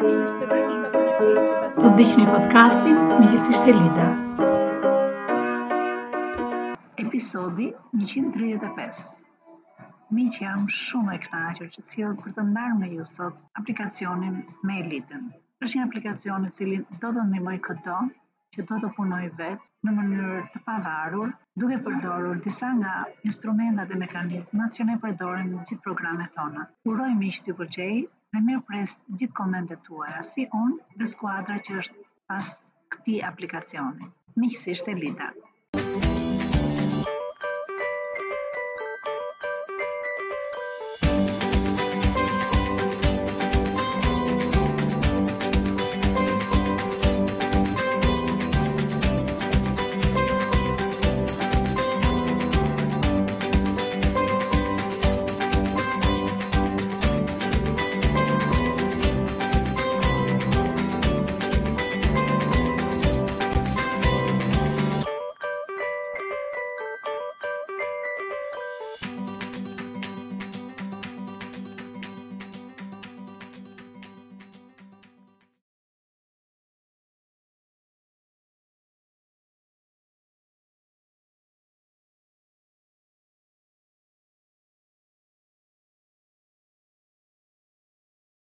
Do të ndiqni podcastin Miqësisht e Lida. Episodi 135. Miq, jam shumë e kënaqur që sjell për të ndarë me ju sot aplikacionin me Elitën. Është një aplikacion i cili do të ndihmoj çdo që do të punoj vetë në mënyrë të pavarur, duke përdorur disa nga instrumentat e mekanizmat që ne përdorim në gjithë programet tona. Uroj miq t'ju pëlqej dhe mirëpres gjithë komentet tuaja, si unë dhe skuadra që është pas këtij aplikacioni. Miqësisht e Lida.